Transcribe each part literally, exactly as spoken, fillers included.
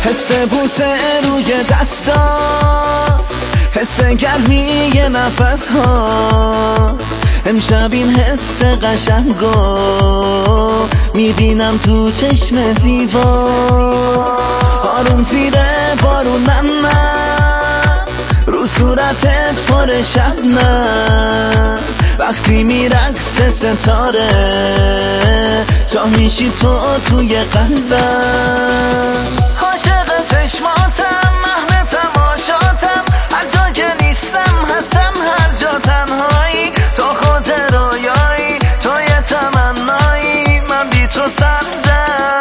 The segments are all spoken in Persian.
حس بوسه روی دستات، حس گرمی نفس هات. امشب این حس قشنگو میبینم تو چشم زیبا. آروم زیره بارونم من، رو صورتت پر شبنم. وقتی میرقصه ستاره جا میشی تو توی قلبم. عاشق چشماتم، محو تماشاتم، هر جا که نیستم هستم، هر جا تنهایی. تو خود رویایی، تو یه تمنایی، من بی تو سردم.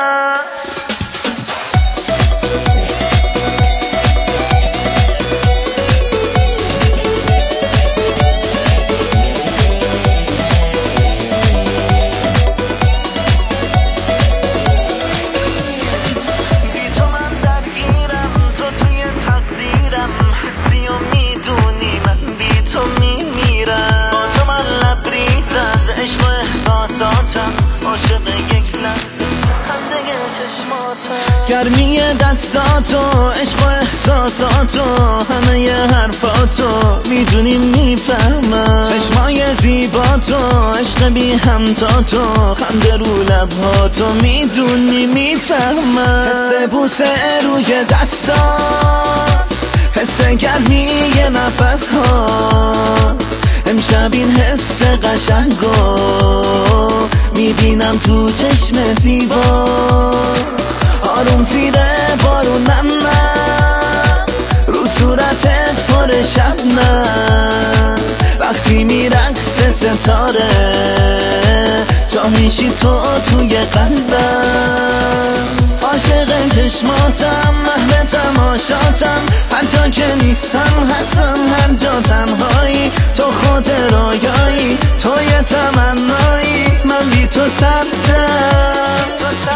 گرمی دستاتو، عشق و احساساتو، همه ی حرفاتو میدونی میفهمم. چشمای زیباتو، عشق بی همتاتو، خنده رو لبهاتو میدونی میفهمم. حس بوسه روی دستات، حس گرمی نفس هات. امشب این حس قشنگو میبینم تو چشم زیبا. آروم زیره بارونم من، رو صورتت پر شبنم. وقتی میرقصه ستاره جا میشی تو توی قلبم. عاشق چشماتم، محو تماشاتم، هر جا که نیستم هستم، هر جا تنهایی. تو خود رویایی، تو یه تمنایی، من بی تو سردم.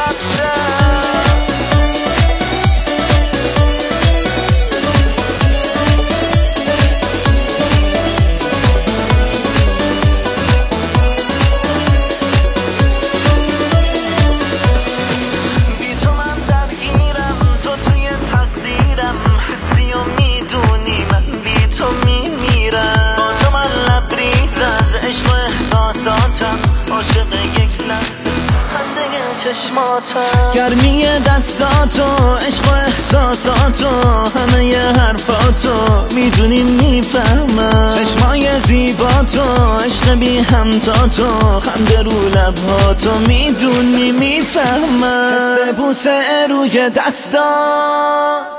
گرمی دستاتو، عشق و احساساتو، همه ی حرفاتو میدونی میفهمم. چشمای زیباتو، عشق بی همتاتو، خنده رو لبهاتو میدونی میفهمم. حس بوسه روی دستات،